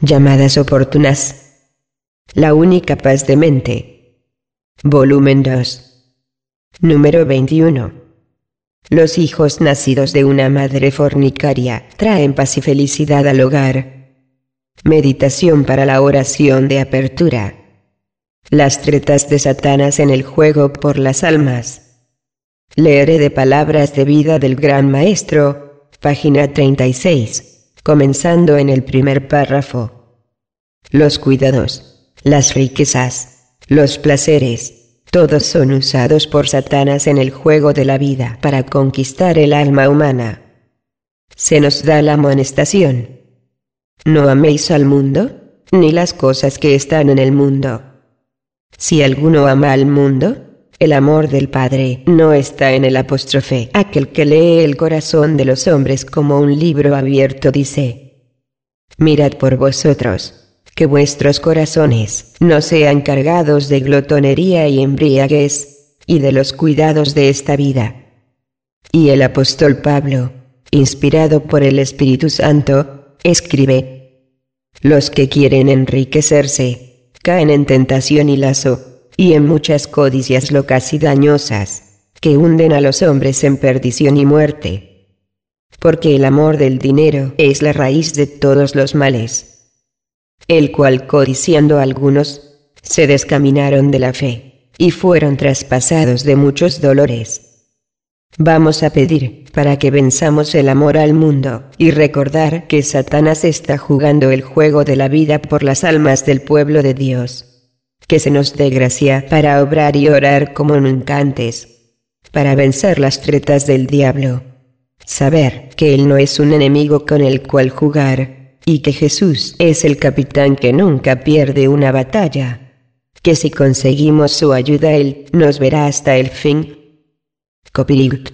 Llamadas oportunas. La única paz de mente. Volumen 2. Número 21. Los hijos nacidos de una madre fornicaria traen paz y felicidad al hogar. Meditación para la oración de apertura. Las tretas de Satanás en el juego por las almas. Leeré de Palabras de Vida del Gran Maestro, página 36, comenzando en el primer párrafo. Los cuidados, las riquezas, los placeres, todos son usados por Satanás en el juego de la vida para conquistar el alma humana. Se nos da la amonestación: no améis al mundo, ni las cosas que están en el mundo. Si alguno ama al mundo, el amor del Padre no está en el apóstrofe. Aquel que lee el corazón de los hombres como un libro abierto dice: mirad por vosotros, que vuestros corazones no sean cargados de glotonería y embriaguez, y de los cuidados de esta vida. Y el apóstol Pablo, inspirado por el Espíritu Santo, escribe: los que quieren enriquecerse caen en tentación y lazo, y en muchas codicias locas y dañosas, que hunden a los hombres en perdición y muerte. Porque el amor del dinero es la raíz de todos los males, el cual codiciando algunos, se descaminaron de la fe, y fueron traspasados de muchos dolores. Vamos a pedir para que venzamos el amor al mundo, y recordar que Satanás está jugando el juego de la vida por las almas del pueblo de Dios. Que se nos dé gracia para obrar y orar como nunca antes, para vencer las tretas del diablo. Saber que Él no es un enemigo con el cual jugar, y que Jesús es el capitán que nunca pierde una batalla. Que si conseguimos su ayuda Él nos verá hasta el fin. Copyright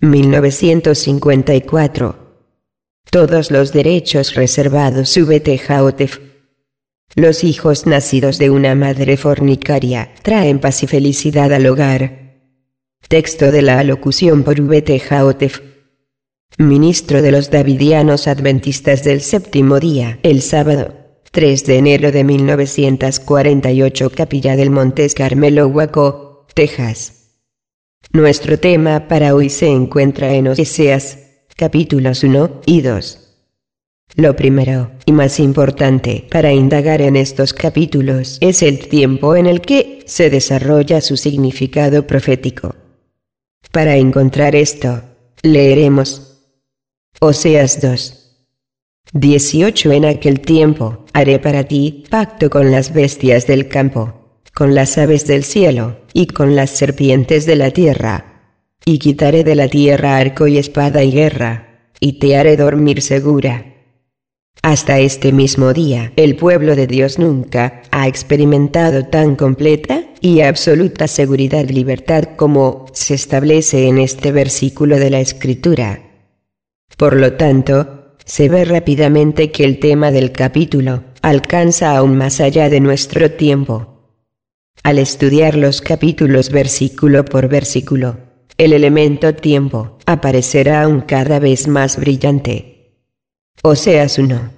1954. Todos los derechos reservados. VTJOTF. Los hijos nacidos de una madre fornicaria traen paz y felicidad al hogar. Texto de la alocución por VTJOTF. Ministro de los Davidianos Adventistas del Séptimo Día, el sábado 3 de enero de 1948, Capilla del Monte Carmelo, Waco, Texas. Nuestro tema para hoy se encuentra en Oseas, capítulos 1 y 2. Lo primero, y más importante para indagar en estos capítulos, es el tiempo en el que se desarrolla su significado profético. Para encontrar esto, leeremos Oseas 2. 18. En aquel tiempo, haré para ti pacto con las bestias del campo, con las aves del cielo, y con las serpientes de la tierra. Y quitaré de la tierra arco y espada y guerra, y te haré dormir segura. Hasta este mismo día, el pueblo de Dios nunca ha experimentado tan completa y absoluta seguridad y libertad como se establece en este versículo de la Escritura. Por lo tanto, se ve rápidamente que el tema del capítulo alcanza aún más allá de nuestro tiempo. Al estudiar los capítulos versículo por versículo, el elemento tiempo aparecerá aún cada vez más brillante. Oseas 1.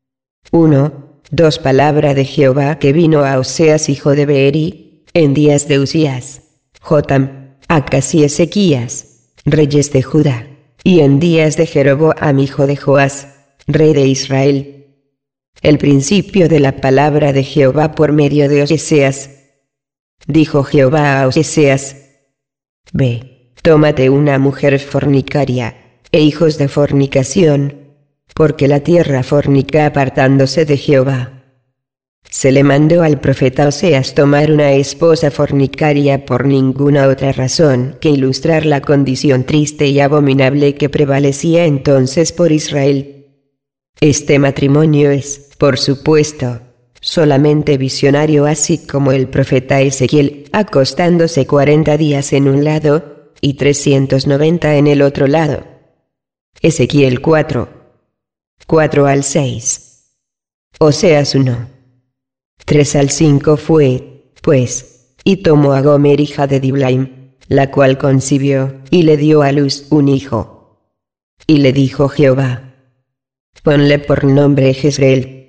2. Palabra de Jehová que vino a Oseas hijo de Beeri, en días de Usías, Jotam, Acaz y Ezequías, reyes de Judá, y en días de Jeroboam hijo de Joás, rey de Israel. El principio de la palabra de Jehová por medio de Oseas. Dijo Jehová a Oseas: ve, tómate una mujer fornicaria, e hijos de fornicación, porque la tierra fornica apartándose de Jehová. Se le mandó al profeta Oseas tomar una esposa fornicaria por ninguna otra razón que ilustrar la condición triste y abominable que prevalecía entonces por Israel. Este matrimonio es, por supuesto, solamente visionario, así como el profeta Ezequiel, acostándose 40 días en un lado, y 390 en el otro lado. Ezequiel 4. 4 al 6. Oseas 1. 3 al 5 fue, pues, y tomó a Gomer hija de Diblaim, la cual concibió, y le dio a luz un hijo. Y le dijo Jehová: ponle por nombre Jezreel,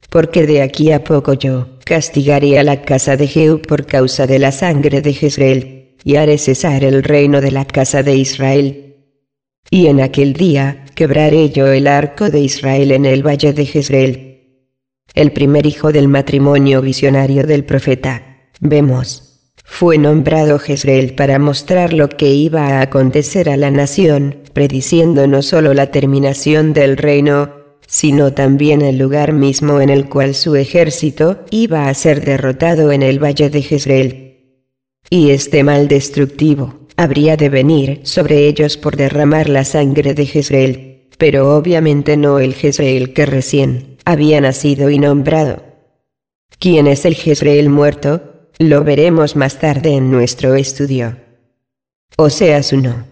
porque de aquí a poco yo castigaré a la casa de Jehú por causa de la sangre de Jezreel, y haré cesar el reino de la casa de Israel. Y en aquel día quebraré yo el arco de Israel en el valle de Jezreel. El primer hijo del matrimonio visionario del profeta, vemos, fue nombrado Jezreel para mostrar lo que iba a acontecer a la nación, prediciendo no solo la terminación del reino, sino también el lugar mismo en el cual su ejército iba a ser derrotado en el valle de Jezreel. Y este mal destructivo habría de venir sobre ellos por derramar la sangre de Jezreel, pero obviamente no el Jezreel que recién había nacido y nombrado. ¿Quién es el Jezreel muerto? Lo veremos más tarde en nuestro estudio. Oseas 1.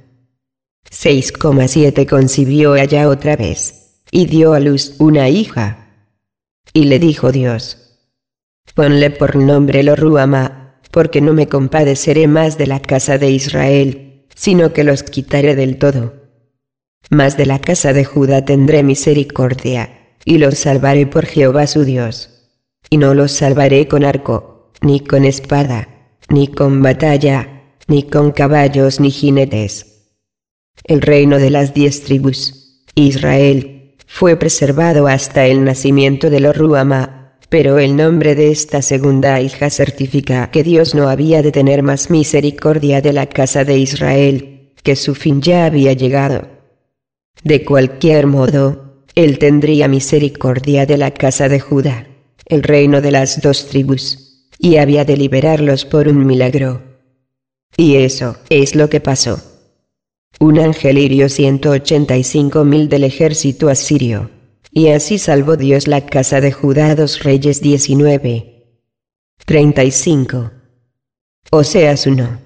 6,7 concibió allá otra vez, y dio a luz una hija. Y le dijo Dios: ponle por nombre Lo-ruhamá, porque no me compadeceré más de la casa de Israel, sino que los quitaré del todo. Mas de la casa de Judá tendré misericordia, y los salvaré por Jehová su Dios. Y no los salvaré con arco, ni con espada, ni con batalla, ni con caballos ni jinetes. El reino de las 10 tribus, Israel, fue preservado hasta el nacimiento de Lo-ruhamá, pero el nombre de esta segunda hija certifica que Dios no había de tener más misericordia de la casa de Israel, que su fin ya había llegado. De cualquier modo, él tendría misericordia de la casa de Judá, el reino de las 2 tribus, y había de liberarlos por un milagro. Y eso es lo que pasó. Un ángel hirió 185.000 del ejército asirio, y así salvó Dios la casa de Judá. 2 Reyes 19. 35. Oseas 1.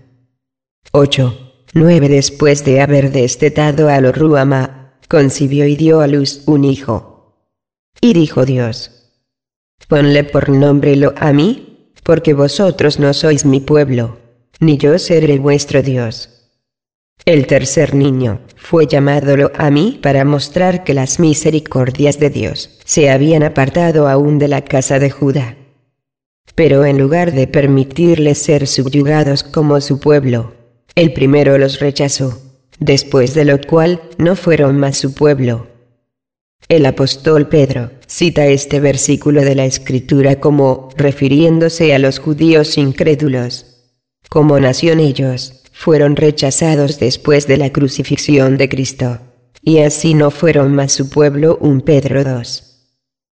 8. 9. Después de haber destetado a Lo-ruhamá, concibió y dio a luz un hijo. Y dijo Dios: ponle por nombre Lo-amí, porque vosotros no sois mi pueblo, ni yo seré vuestro Dios. El tercer niño fue llamado Lo-amí para mostrar que las misericordias de Dios se habían apartado aún de la casa de Judá. Pero en lugar de permitirles ser subyugados como su pueblo, el primero los rechazó, después de lo cual no fueron más su pueblo. El apóstol Pedro cita este versículo de la Escritura como refiriéndose a los judíos incrédulos. Como nación ellos fueron rechazados después de la crucifixión de Cristo, y así no fueron más su pueblo. 1 Pedro 2.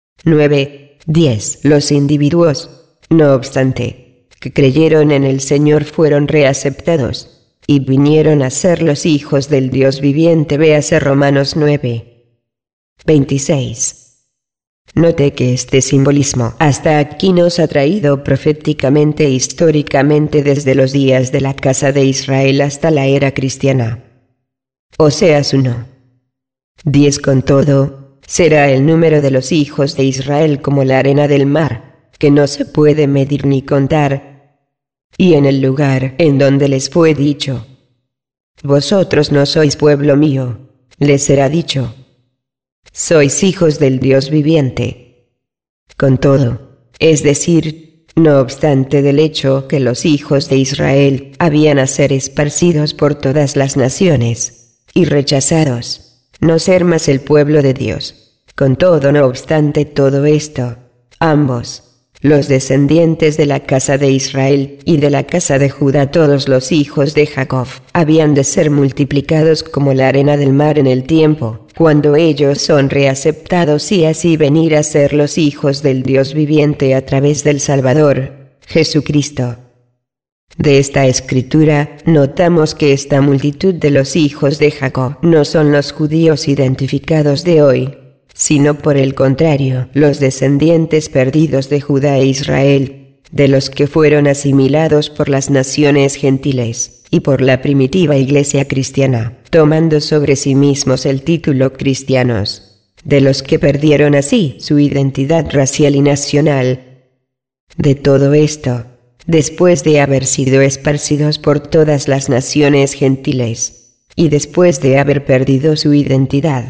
9, 10. Los individuos, no obstante, que creyeron en el Señor fueron reaceptados, y vinieron a ser los hijos del Dios viviente. Véase Romanos 9. 26. Note que este simbolismo hasta aquí nos ha traído proféticamente e históricamente desde los días de la casa de Israel hasta la era cristiana. Oseas 1. 10. Con todo, será el número de los hijos de Israel como la arena del mar, que no se puede medir ni contar. Y en el lugar en donde les fue dicho: vosotros no sois pueblo mío, les será dicho: sois hijos del Dios viviente. Con todo, es decir, no obstante del hecho que los hijos de Israel habían a ser esparcidos por todas las naciones, y rechazados, no ser más el pueblo de Dios. Con todo, no obstante todo esto, ambos, los descendientes de la casa de Israel y de la casa de Judá, todos los hijos de Jacob, habían de ser multiplicados como la arena del mar en el tiempo, cuando ellos son reaceptados, y así venir a ser los hijos del Dios viviente a través del Salvador, Jesucristo. De esta escritura, notamos que esta multitud de los hijos de Jacob no son los judíos identificados de hoy, sino por el contrario, los descendientes perdidos de Judá e Israel, de los que fueron asimilados por las naciones gentiles, y por la primitiva iglesia cristiana, tomando sobre sí mismos el título cristianos, de los que perdieron así su identidad racial y nacional. De todo esto, después de haber sido esparcidos por todas las naciones gentiles, y después de haber perdido su identidad,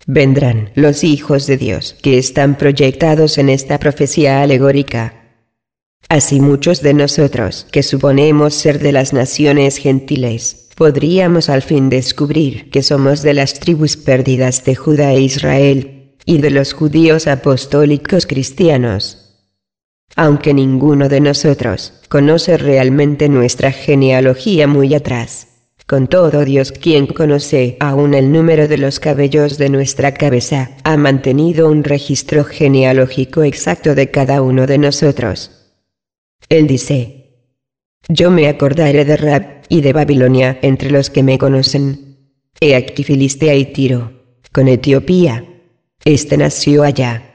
vendrán los hijos de Dios que están proyectados en esta profecía alegórica. Así muchos de nosotros, que suponemos ser de las naciones gentiles, podríamos al fin descubrir que somos de las tribus perdidas de Judá e Israel, y de los judíos apostólicos cristianos. Aunque ninguno de nosotros conoce realmente nuestra genealogía muy atrás, con todo Dios, quien conoce aún el número de los cabellos de nuestra cabeza, ha mantenido un registro genealógico exacto de cada uno de nosotros. Él dice: yo me acordaré de Rahab y de Babilonia entre los que me conocen. He aquí Filistea y Tiro, con Etiopía. Este nació allá.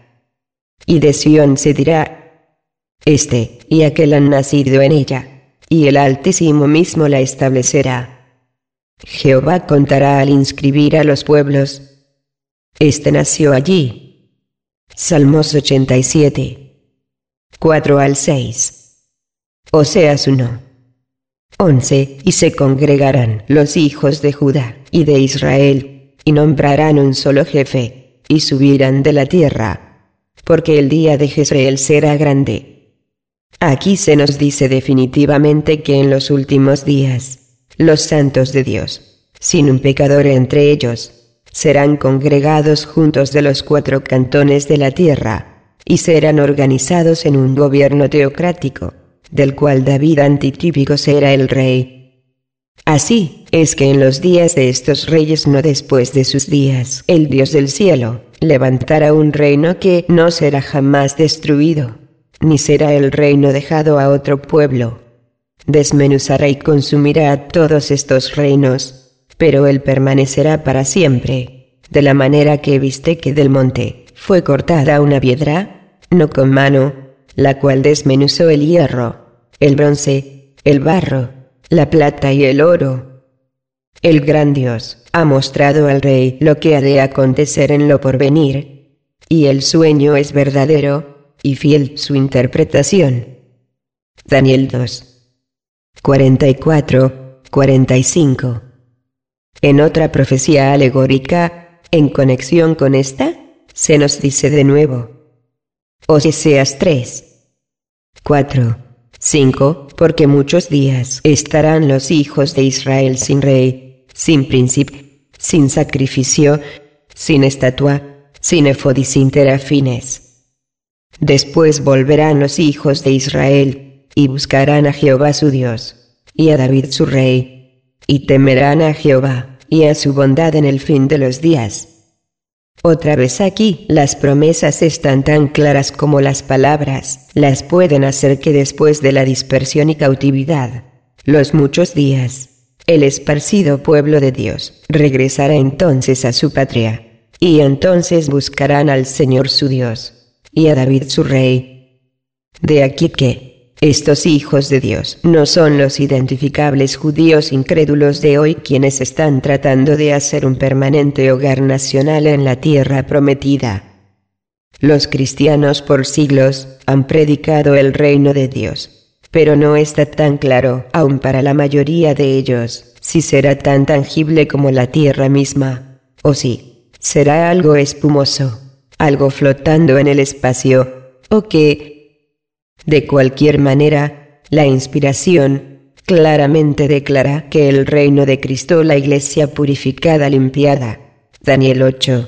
Y de Sión se dirá: este y aquel han nacido en ella, y el Altísimo mismo la establecerá. Jehová contará al inscribir a los pueblos: este nació allí. Salmos 87. 4 al 6. Oseas 1. 11. Y se congregarán los hijos de Judá y de Israel, y nombrarán un solo jefe, y subirán de la tierra, porque el día de Jezreel será grande. Aquí se nos dice definitivamente que en los últimos días, los santos de Dios, sin un pecador entre ellos, serán congregados juntos de los 4 cantones de la tierra, y serán organizados en un gobierno teocrático, del cual David antitípico será el rey. Así es que en los días de estos reyes, no después de sus días, el Dios del cielo levantará un reino que no será jamás destruido, ni será el reino dejado a otro pueblo. Desmenuzará y consumirá a todos estos reinos, pero él permanecerá para siempre, de la manera que viste que del monte fue cortada una piedra, no con mano, la cual desmenuzó el hierro, el bronce, el barro, la plata y el oro. El gran Dios ha mostrado al rey lo que ha de acontecer en lo porvenir, y el sueño es verdadero, y fiel su interpretación. Daniel 2. 44, 45. En otra profecía alegórica, en conexión con esta, se nos dice de nuevo: Oseas 3. 4, 5, porque muchos días estarán los hijos de Israel sin rey, sin príncipe, sin sacrificio, sin estatua, sin efod y sin terafines. Después volverán los hijos de Israel, y buscarán a Jehová su Dios, y a David su rey, y temerán a Jehová, y a su bondad en el fin de los días. Otra vez aquí, las promesas están tan claras como las palabras las pueden hacer, que después de la dispersión y cautividad, los muchos días, el esparcido pueblo de Dios regresará entonces a su patria, y entonces buscarán al Señor su Dios, y a David su rey. De aquí que estos hijos de Dios no son los identificables judíos incrédulos de hoy, quienes están tratando de hacer un permanente hogar nacional en la tierra prometida. Los cristianos por siglos han predicado el reino de Dios, pero no está tan claro aún para la mayoría de ellos si será tan tangible como la tierra misma, o si será algo espumoso, algo flotando en el espacio, o que, de cualquier manera, la inspiración claramente declara que el reino de Cristo, la iglesia purificada, limpiada, Daniel 8.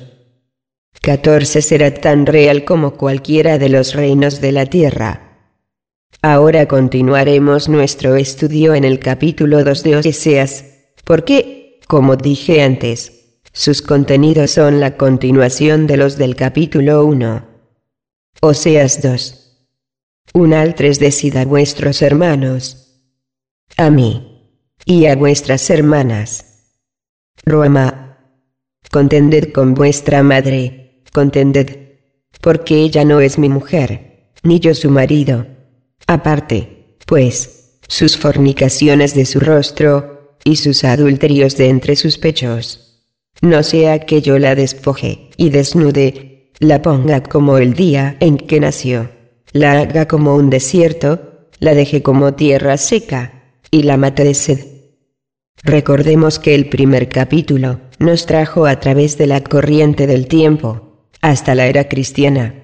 14, será tan real como cualquiera de los reinos de la tierra. Ahora continuaremos nuestro estudio en el capítulo 2 de Oseas, porque, como dije antes, sus contenidos son la continuación de los del capítulo 1. Oseas 2. 1 al 3. Decid a vuestros hermanos, a mí, y a vuestras hermanas, Roma, contended con vuestra madre, contended, porque ella no es mi mujer, ni yo su marido. Aparte, pues, sus fornicaciones de su rostro, y sus adulterios de entre sus pechos. No sea que yo la despoje, y desnude, la ponga como el día en que nació, la haga como un desierto, la deje como tierra seca, y la mate de sed. Recordemos que el primer capítulo nos trajo a través de la corriente del tiempo, hasta la era cristiana.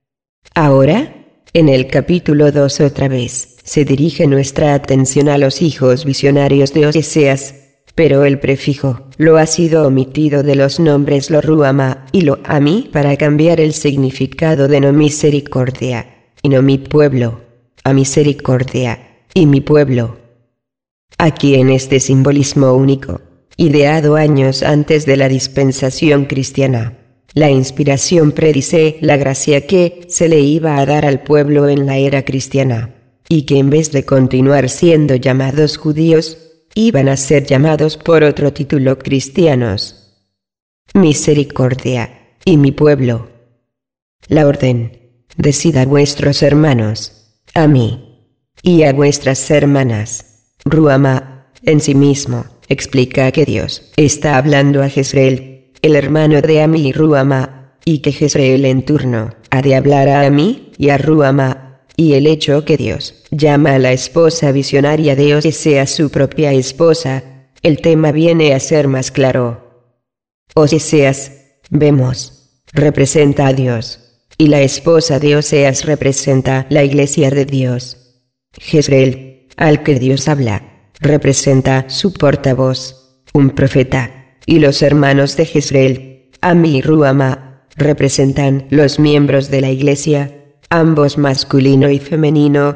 Ahora, en el capítulo 2 otra vez, se dirige nuestra atención a los hijos visionarios de Oseas, pero el prefijo lo ha sido omitido de los nombres lo ruama y lo ami para cambiar el significado de no misericordia, y no mi pueblo, a misericordia, y mi pueblo. Aquí en este simbolismo único, ideado años antes de la dispensación cristiana, la inspiración predice la gracia que se le iba a dar al pueblo en la era cristiana, y que en vez de continuar siendo llamados judíos, iban a ser llamados por otro título cristianos. Misericordia, y mi pueblo. La orden, decid a vuestros hermanos, a mí, y a vuestras hermanas, ruama, en sí mismo, explica que Dios está hablando a Jezreel, el hermano de Ami y Ruama, y que Jezreel en turno ha de hablar a Ami y a Ruama, y el hecho que Dios llama a la esposa visionaria de Oseas su propia esposa, el tema viene a ser más claro. Oseas, vemos, representa a Dios, y la esposa de Oseas representa la iglesia de Dios. Jezreel, al que Dios habla, representa su portavoz, un profeta, y los hermanos de Jezreel, Ami y Ruama, representan los miembros de la iglesia, ambos masculino y femenino.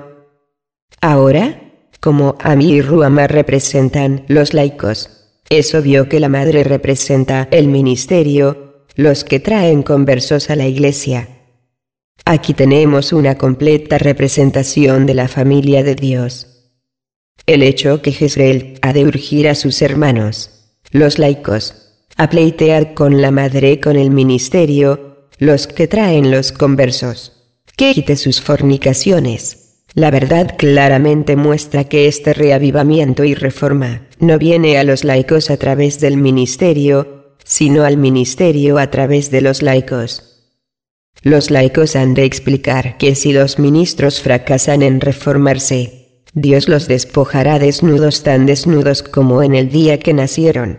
Ahora, como Ami y Ruama representan los laicos, es obvio que la madre representa el ministerio, los que traen conversos a la iglesia. Aquí tenemos una completa representación de la familia de Dios. El hecho que Jezreel ha de urgir a sus hermanos, los laicos, a pleitear con la madre con el ministerio, los que traen los conversos, que quite sus fornicaciones. La verdad claramente muestra que este reavivamiento y reforma no viene a los laicos a través del ministerio, sino al ministerio a través de los laicos. Los laicos han de explicar que si los ministros fracasan en reformarse, Dios los despojará desnudos, tan desnudos como en el día que nacieron.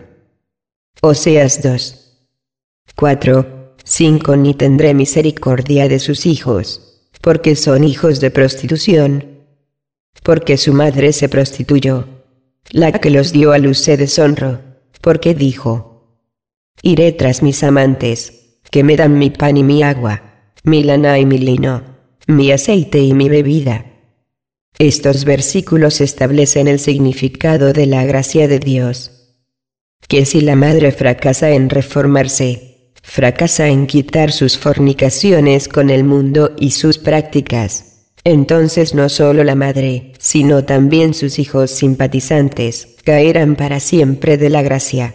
Oseas 2. 4, 5 Ni tendré misericordia de sus hijos, porque son hijos de prostitución, porque su madre se prostituyó. La que los dio a luz se deshonró, porque dijo: iré tras mis amantes, que me dan mi pan y mi agua, mi lana y mi lino, mi aceite y mi bebida. Estos versículos establecen el significado de la gracia de Dios. Que si la madre fracasa en reformarse, fracasa en quitar sus fornicaciones con el mundo y sus prácticas, entonces no solo la madre, sino también sus hijos simpatizantes, caerán para siempre de la gracia.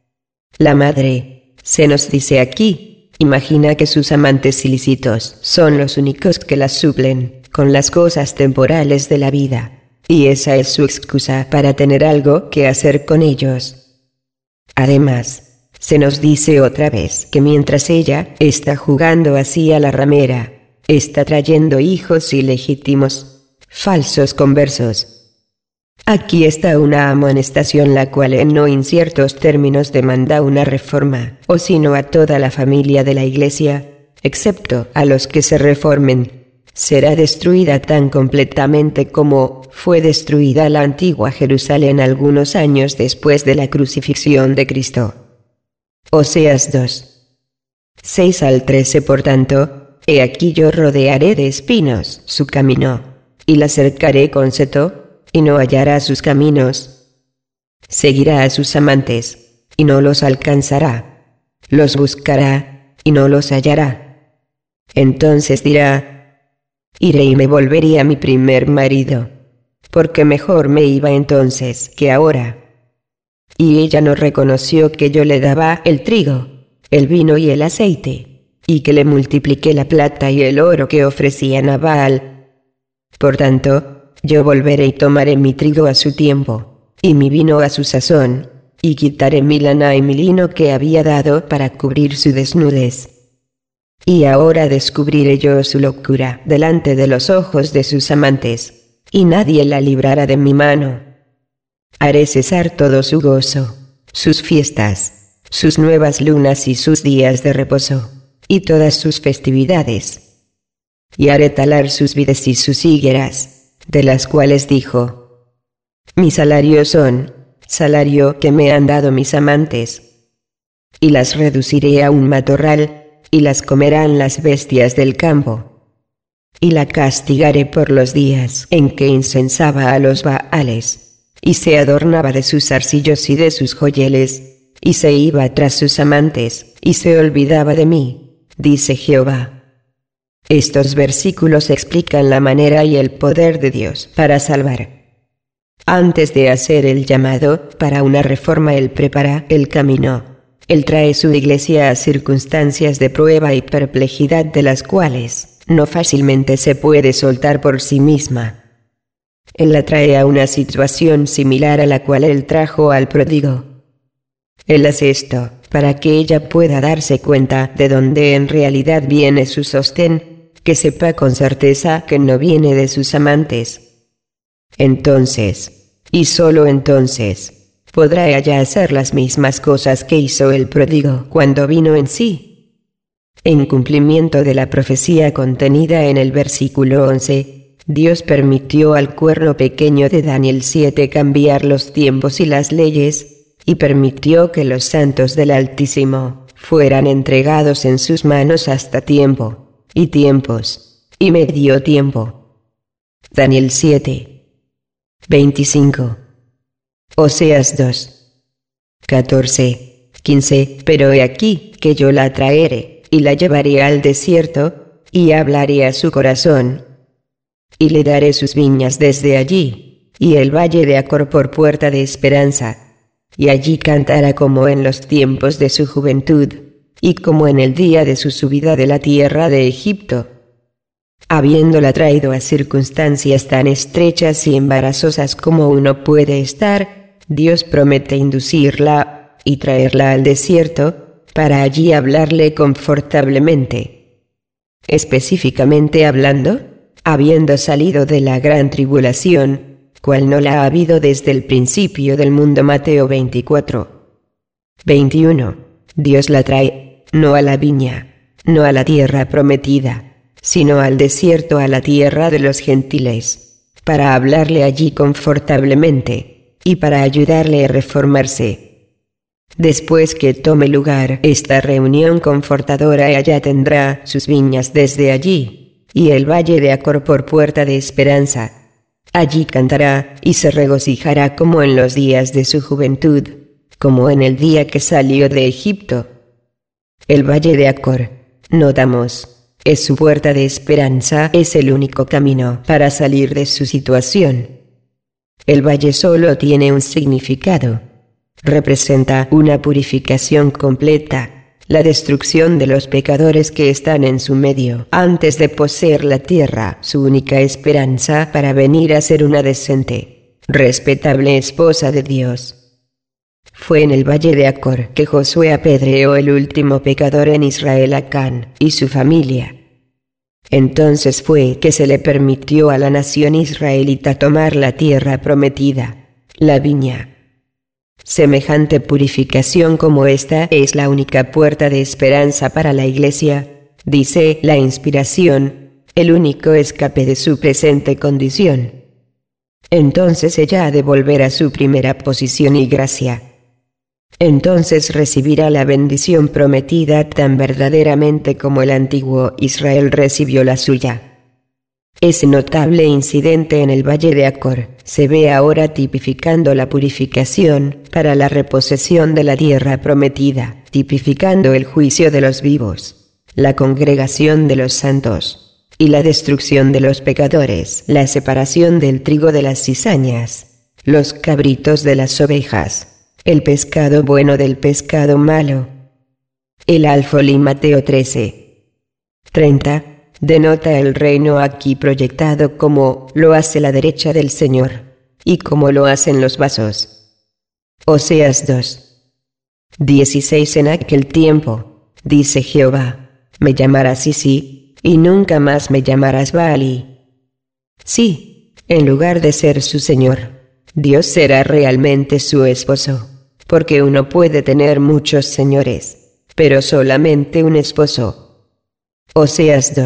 La madre, se nos dice aquí, imagina que sus amantes ilícitos son los únicos que la suplen con las cosas temporales de la vida, y esa es su excusa para tener algo que hacer con ellos. Además, se nos dice otra vez que mientras ella está jugando así a la ramera, está trayendo hijos ilegítimos, falsos conversos. Aquí está una amonestación la cual en no inciertos términos demanda una reforma, o sino a toda la familia de la iglesia, excepto a los que se reformen, será destruida tan completamente como fue destruida la antigua Jerusalén algunos años después de la crucifixión de Cristo. Oseas 2. 6 al 13 Por tanto, he aquí yo rodearé de espinos su camino, y la cercaré con seto, y no hallará sus caminos. Seguirá a sus amantes, y no los alcanzará. Los buscará, y no los hallará. Entonces dirá: iré y me volveré a mi primer marido, porque mejor me iba entonces que ahora. Y ella no reconoció que yo le daba el trigo, el vino y el aceite, y que le multipliqué la plata y el oro que ofrecían a Baal. Por tanto, yo volveré y tomaré mi trigo a su tiempo, y mi vino a su sazón, y quitaré mi lana y mi lino que había dado para cubrir su desnudez. Y ahora descubriré yo su locura delante de los ojos de sus amantes, y nadie la librará de mi mano. Haré cesar todo su gozo, sus fiestas, sus nuevas lunas y sus días de reposo, y todas sus festividades. Y haré talar sus vides y sus higueras, de las cuales dijo: mi salario son, salario que me han dado mis amantes. Y las reduciré a un matorral, y las comerán las bestias del campo. Y la castigaré por los días en que incensaba a los Baales, y se adornaba de sus arcillos y de sus joyeles, y se iba tras sus amantes, y se olvidaba de mí, dice Jehová. Estos versículos explican la manera y el poder de Dios para salvar. Antes de hacer el llamado para una reforma, Él prepara el camino. Él trae su iglesia a circunstancias de prueba y perplejidad de las cuales no fácilmente se puede soltar por sí misma. Él la trae a una situación similar a la cual Él trajo al pródigo. Él hace esto para que ella pueda darse cuenta de dónde en realidad viene su sostén, que sepa con certeza que no viene de sus amantes. Entonces, y solo entonces, podrá ella hacer las mismas cosas que hizo el pródigo cuando vino en sí. En cumplimiento de la profecía contenida en el versículo 11, Dios permitió al cuerno pequeño de Daniel 7 cambiar los tiempos y las leyes, y permitió que los santos del Altísimo fueran entregados en sus manos hasta tiempo, y tiempos, y medio tiempo. Daniel 7, 25. Oseas 2, 14, 15. Pero he aquí que yo la traeré, y la llevaré al desierto, y hablaré a su corazón. Y le daré sus viñas desde allí, y el valle de Acor por puerta de esperanza. Y allí cantará como en los tiempos de su juventud, y como en el día de su subida de la tierra de Egipto. Habiéndola traído a circunstancias tan estrechas y embarazosas como uno puede estar, Dios promete inducirla y traerla al desierto, para allí hablarle confortablemente. Específicamente hablando, habiendo salido de la gran tribulación, cual no la ha habido desde el principio del mundo. Mateo 24, 21. Dios la trae, no a la viña, no a la tierra prometida, sino al desierto, a la tierra de los gentiles, para hablarle allí confortablemente, y para ayudarle a reformarse. Después que tome lugar esta reunión confortadora, ella tendrá sus viñas desde allí, y el valle de Acor por puerta de esperanza. Allí cantará y se regocijará como en los días de su juventud, como en el día que salió de Egipto. El valle de Acor, notamos, es su puerta de esperanza, es el único camino para salir de su situación. El valle solo tiene un significado. Representa una purificación completa, la destrucción de los pecadores que están en su medio, antes de poseer la tierra, su única esperanza para venir a ser una decente, respetable esposa de Dios. Fue en el valle de Acor que Josué apedreó el último pecador en Israel, Acán, y su familia. Entonces fue que se le permitió a la nación israelita tomar la tierra prometida, la viña. Semejante purificación como esta es la única puerta de esperanza para la Iglesia, dice la inspiración, el único escape de su presente condición. Entonces ella ha de volver a su primera posición y gracia. Entonces recibirá la bendición prometida tan verdaderamente como el antiguo Israel recibió la suya. Ese notable incidente en el valle de Acor se ve ahora tipificando la purificación para la reposesión de la tierra prometida, tipificando el juicio de los vivos, la congregación de los santos, y la destrucción de los pecadores, la separación del trigo de las cizañas, los cabritos de las ovejas, el pescado bueno del pescado malo. El alfolí. Mateo 13, 30. Denota el reino aquí proyectado como lo hace la derecha del Señor, y como lo hacen los vasos. Oseas 2, 16. En aquel tiempo, dice Jehová, me llamarás Sisi, y nunca más me llamarás Baali. Sí, en lugar de ser su Señor, Dios será realmente su esposo, porque uno puede tener muchos señores, pero solamente un esposo. Oseas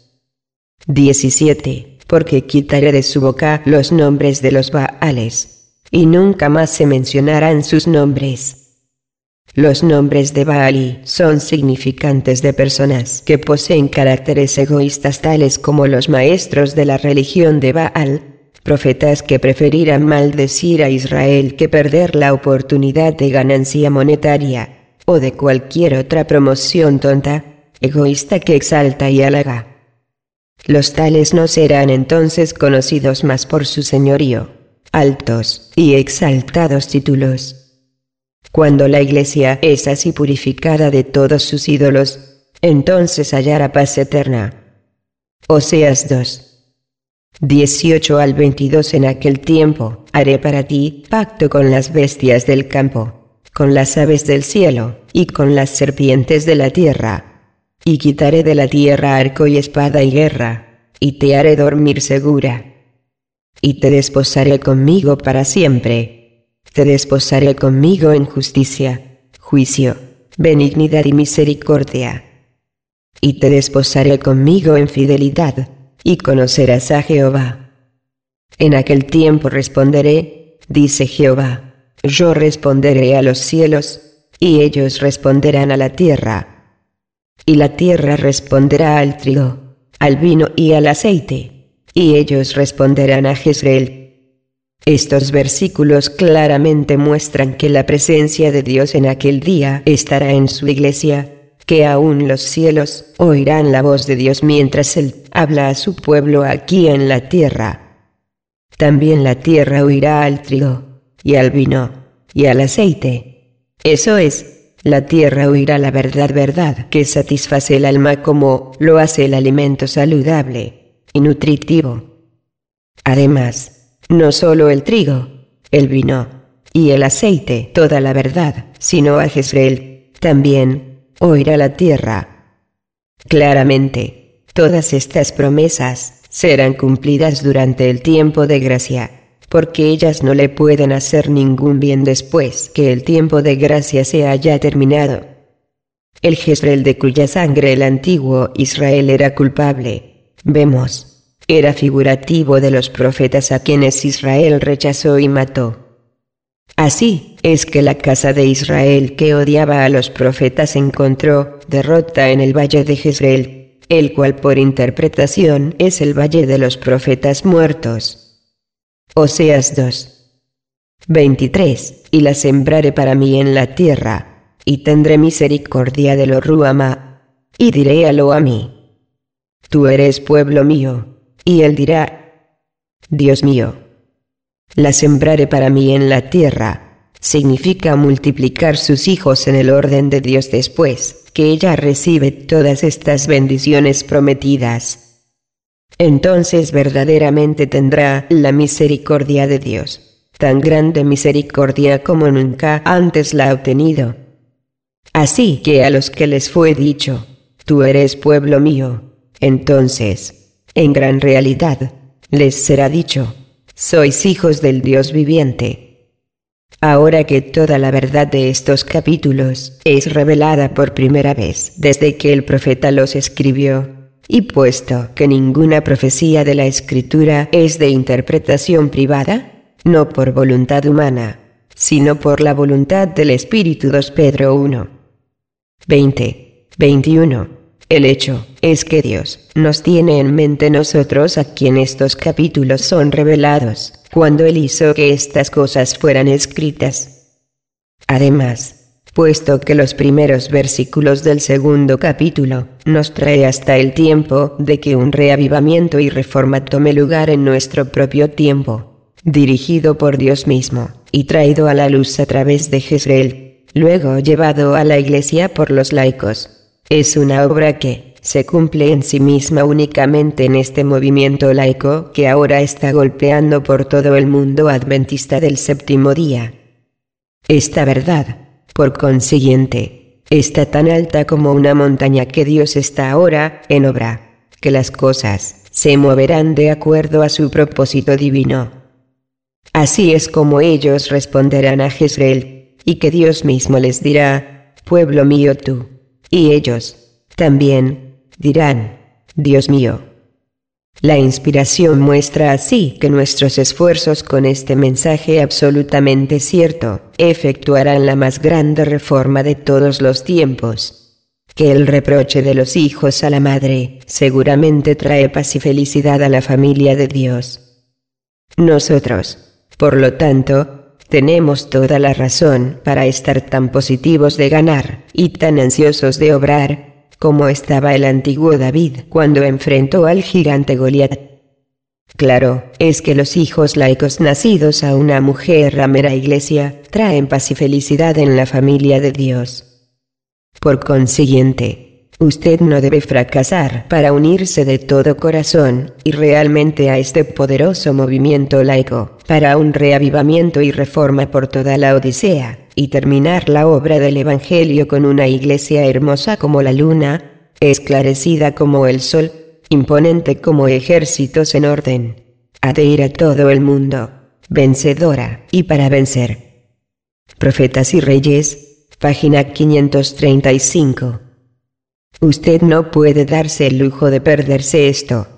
2:17, porque quitaré de su boca los nombres de los Baales, y nunca más se mencionarán sus nombres. Los nombres de Baal son significantes de personas que poseen caracteres egoístas tales como los maestros de la religión de Baal, profetas que preferirán maldecir a Israel que perder la oportunidad de ganancia monetaria, o de cualquier otra promoción tonta, egoísta que exalta y halaga. Los tales no serán entonces conocidos más por su señorío, altos y exaltados títulos. Cuando la Iglesia es así purificada de todos sus ídolos, entonces hallará paz eterna. Oseas 2:18 al 22. En aquel tiempo haré para ti pacto con las bestias del campo, con las aves del cielo, y con las serpientes de la tierra. Y quitaré de la tierra arco y espada y guerra, y te haré dormir segura. Y te desposaré conmigo para siempre. Te desposaré conmigo en justicia, juicio, benignidad y misericordia. Y te desposaré conmigo en fidelidad, y conocerás a Jehová. En aquel tiempo responderé, dice Jehová, yo responderé a los cielos, y ellos responderán a la tierra. Y la tierra responderá al trigo, al vino y al aceite, y ellos responderán a Jezreel. Estos versículos claramente muestran que la presencia de Dios en aquel día estará en su iglesia, que aún los cielos oirán la voz de Dios mientras Él habla a su pueblo aquí en la tierra. También la tierra oirá al trigo, y al vino, y al aceite. Eso es, la tierra oirá la verdad que satisface el alma como lo hace el alimento saludable y nutritivo. Además, no solo el trigo, el vino y el aceite, toda la verdad, sino a Jezreel, también oirá la tierra. Claramente, todas estas promesas serán cumplidas durante el tiempo de gracia, porque ellas no le pueden hacer ningún bien después que el tiempo de gracia se haya terminado. El Jezreel de cuya sangre el antiguo Israel era culpable, vemos, era figurativo de los profetas a quienes Israel rechazó y mató. Así es que la casa de Israel que odiaba a los profetas encontró derrota en el valle de Jezreel, el cual por interpretación es el valle de los profetas muertos. Oseas 2:23, y la sembraré para mí en la tierra, y tendré misericordia de lo Ruama, y diré a lo a mí, tú eres pueblo mío. Y él dirá, Dios mío. La sembraré para mí en la tierra, significa multiplicar sus hijos en el orden de Dios después que ella recibe todas estas bendiciones prometidas. Entonces verdaderamente tendrá la misericordia de Dios, tan grande misericordia como nunca antes la ha obtenido. Así que a los que les fue dicho, tú eres pueblo mío, entonces, en gran realidad, les será dicho, sois hijos del Dios viviente. Ahora que toda la verdad de estos capítulos es revelada por primera vez desde que el profeta los escribió, y puesto que ninguna profecía de la Escritura es de interpretación privada, no por voluntad humana, sino por la voluntad del Espíritu. 2 Pedro 1:20-21. El hecho es que Dios nos tiene en mente nosotros a quien estos capítulos son revelados, cuando Él hizo que estas cosas fueran escritas. Además, puesto que los primeros versículos del segundo capítulo nos trae hasta el tiempo de que un reavivamiento y reforma tome lugar en nuestro propio tiempo, dirigido por Dios mismo, y traído a la luz a través de Jezreel, luego llevado a la Iglesia por los laicos. Es una obra que se cumple en sí misma únicamente en este movimiento laico que ahora está golpeando por todo el mundo adventista del séptimo día. Esta verdad, por consiguiente, está tan alta como una montaña que Dios está ahora en obra, que las cosas se moverán de acuerdo a su propósito divino. Así es como ellos responderán a Jezreel, y que Dios mismo les dirá, pueblo mío tú. Y ellos, también, dirán, Dios mío. La inspiración muestra así que nuestros esfuerzos con este mensaje absolutamente cierto, efectuarán la más grande reforma de todos los tiempos. Que el reproche de los hijos a la madre, seguramente trae paz y felicidad a la familia de Dios. Nosotros, por lo tanto, tenemos toda la razón para estar tan positivos de ganar, y tan ansiosos de obrar, como estaba el antiguo David cuando enfrentó al gigante Goliat. Claro, es que los hijos laicos nacidos a una mujer ramera iglesia, traen paz y felicidad en la familia de Dios. Por consiguiente, usted no debe fracasar para unirse de todo corazón, y realmente a este poderoso movimiento laico, para un reavivamiento y reforma por toda la Odisea, y terminar la obra del Evangelio con una iglesia hermosa como la luna, esclarecida como el sol, imponente como ejércitos en orden, ha de ir a todo el mundo, vencedora y para vencer. Profetas y Reyes, página 535. Usted no puede darse el lujo de perderse esto.